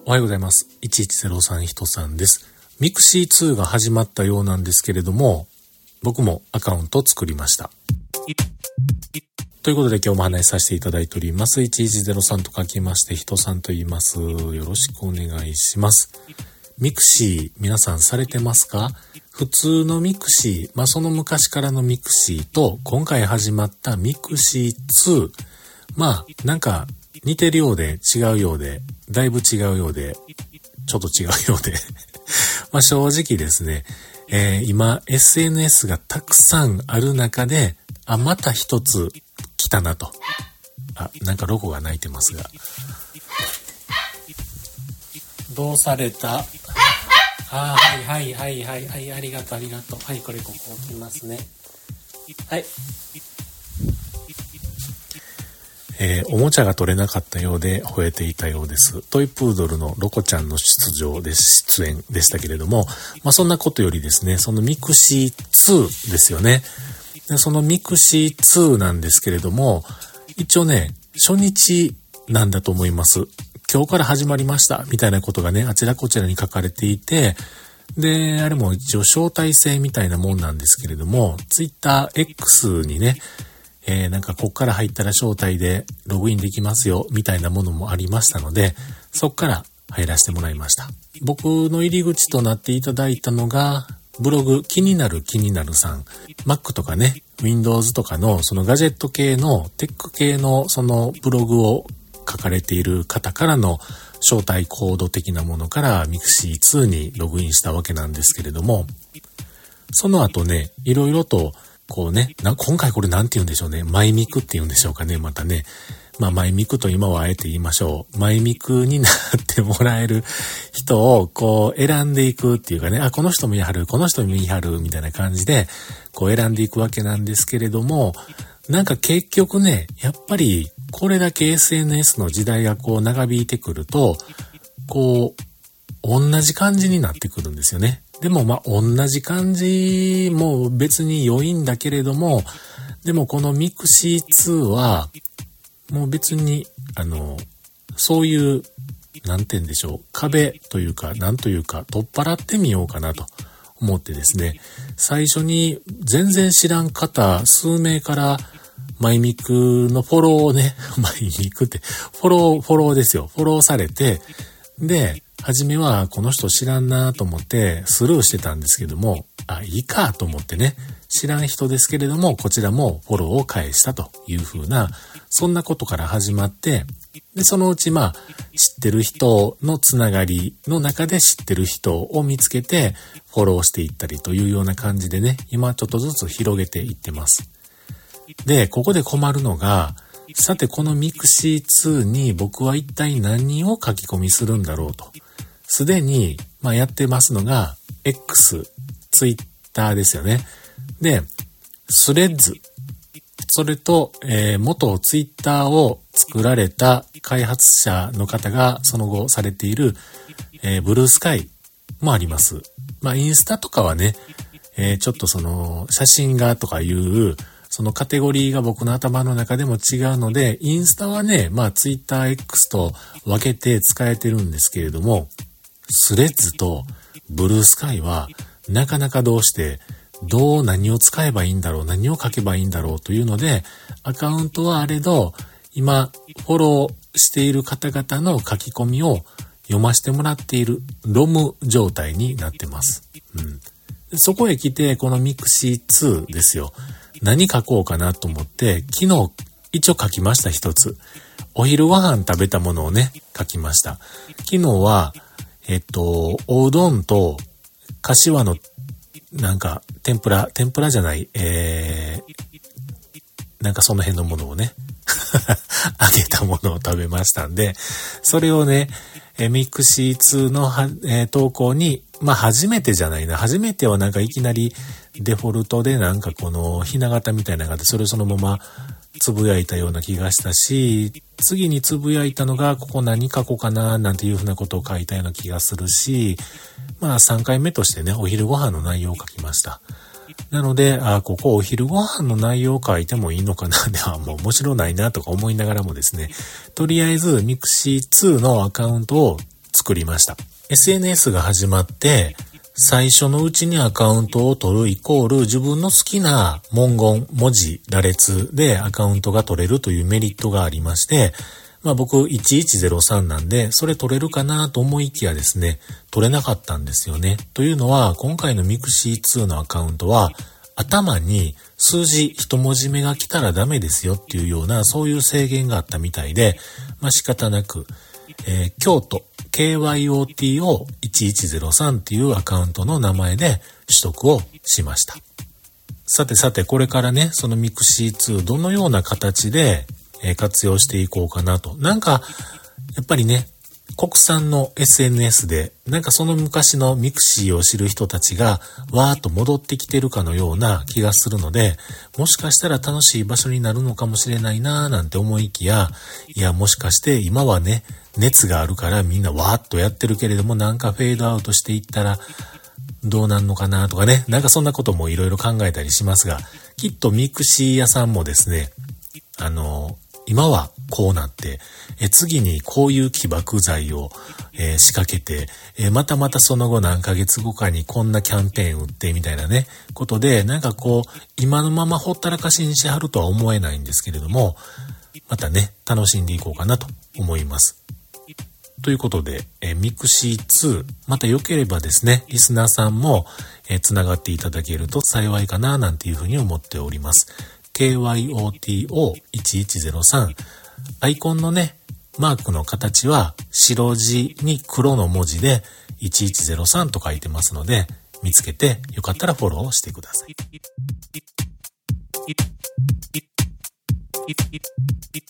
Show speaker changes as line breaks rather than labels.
おはようございます。1103人さんです。ミクシー2が始まったようなんですけれども、僕もアカウントを作りました。ということで今日も話しさせていただいております。1103と書きまして人さんと言います。よろしくお願いします。ミクシー皆さんされてますか？普通のミクシー、その昔からのミクシーと今回始まったミクシー2、なんか似てるようで違うようで、だいぶ違うようで、ちょっと違うようで正直ですね、今 SNS がたくさんある中で、また一つ来たなと。なんかロゴが鳴いてますが。どうされた？はい、ありがとう。はい、これここ置きますね。はい。おもちゃが取れなかったようで吠えていたようです。トイプードルのロコちゃんの出演でしたけれども、そんなことよりですね、そのミクシー2ですよね。でそのミクシー2なんですけれども、一応ね、初日なんだと思います。今日から始まりましたみたいなことがね、あちらこちらに書かれていて、で、あれも一応招待制みたいなもんなんですけれども、Twitter X にね、なんかこっから入ったら招待でログインできますよみたいなものもありましたので、そっから入らせてもらいました。僕の入り口となっていただいたのがブログ気になるさん、Mac とかね Windows とかのそのガジェット系のテック系のそのブログを書かれている方からの招待コード的なものからミクシー2にログインしたわけなんですけれども、その後ね、いろいろとこうね、今回これなんて言うんでしょうね。マイミクって言うんでしょうかね。またね。マイミクと今はあえて言いましょう。マイミクになってもらえる人をこう選んでいくっていうかね。この人も言いはる、この人も言いはるみたいな感じでこう選んでいくわけなんですけれども、なんか結局ね、やっぱりこれだけ SNS の時代がこう長引いてくると、こう同じ感じになってくるんですよね。でも同じ感じも別に良いんだけれども、でもこのミクシー2はもう別にそういうなんて言うんでしょう、壁というかなんというか取っ払ってみようかなと思ってですね、最初に全然知らん方数名からマイミクのフォローをね、マイミクってフォローですよ。フォローされて、で初めはこの人知らんなと思ってスルーしてたんですけども、いいかと思ってね、知らん人ですけれどもこちらもフォローを返したという風な、そんなことから始まって、でそのうち知ってる人のつながりの中で知ってる人を見つけてフォローしていったりというような感じでね、今ちょっとずつ広げていってます。でここで困るのが、さてこのミクシー2に僕は一体何を書き込みするんだろうと。すでにやってますのが X、Twitter ですよね。で、スレッズ、それと、元 Twitter を作られた開発者の方がその後されている、ブルースカイもあります。インスタとかはね、ちょっとその写真がとかいうそのカテゴリーが僕の頭の中でも違うので、インスタはね、Twitter X と分けて使えてるんですけれども、スレッズとブルースカイはなかなかどうして何を使えばいいんだろう、何を書けばいいんだろうというので、アカウントはあれど今フォローしている方々の書き込みを読ませてもらっているロム状態になってます。そこへ来てこのミクシー2ですよ。何書こうかなと思って昨日一応書きました。一つお昼ご飯食べたものをね書きました。昨日はおうどんと柏のなんか天ぷらじゃない、なんかその辺のものをね揚げたものを食べましたんで、それをねミクシー2の、投稿に初めてじゃないな、初めてはなんかいきなりデフォルトでなんかこのひな形みたいなのがあって、それをそのままつぶやいたような気がしたし、次につぶやいたのがここ何書こうかななんていうふうなことを書いたような気がするし、3回目としてねお昼ご飯の内容を書きました。なのでここお昼ご飯の内容を書いてもいいのかなではもう面白ないなとか思いながらもですね、とりあえずミクシー2のアカウントを作りました。SNS が始まって、最初のうちにアカウントを取るイコール自分の好きな文言、文字、羅列でアカウントが取れるというメリットがありまして、僕1103なんで、それ取れるかなと思いきやですね、取れなかったんですよね。というのは、今回のミクシー2のアカウントは、頭に数字一文字目が来たらダメですよっていうような、そういう制限があったみたいで、仕方なく、京都、KYOT を1103っていうアカウントの名前で取得をしました。さて、これからね、そのミクシー2どのような形で活用していこうかなと。やっぱりね、国産の SNS で、その昔のミクシーを知る人たちが、わーっと戻ってきてるかのような気がするので、もしかしたら楽しい場所になるのかもしれないなーなんて思いきや、いや、もしかして今はね、熱があるからみんなわーっとやってるけれども、フェードアウトしていったら、どうなんのかなとかね、そんなこともいろいろ考えたりしますが、きっとミクシー屋さんもですね、今はこうなって、次にこういう起爆剤を、仕掛けて、またその後何ヶ月後かにこんなキャンペーン打ってみたいなね、ことで、今のままほったらかしにしはるとは思えないんですけれども、またね、楽しんでいこうかなと思います。ということで、ミクシー2、また良ければですね、リスナーさんも、つながっていただけると幸いかな、なんていうふうに思っております。KYOTO1103。アイコンのね、マークの形は白地に黒の文字で1103と書いてますので、見つけてよかったらフォローしてください。